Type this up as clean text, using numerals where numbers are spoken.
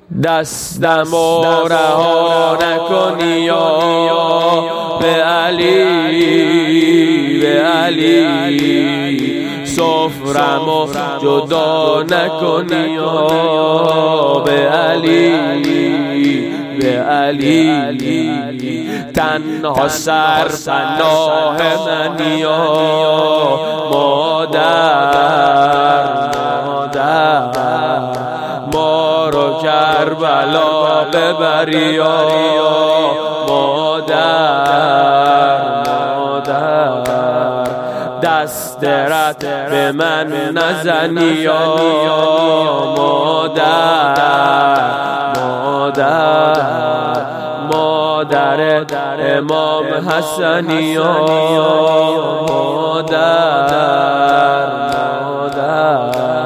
دستمو رها نکنی یا به علی، به علی. سفرمو جدا نکنی یا به علی، به علی. تنها سر پناه منی یا مادر، ما رو کربلا ببری یا مادر. دست رد به من نزنی یا مادر امام حسنی یا مادر.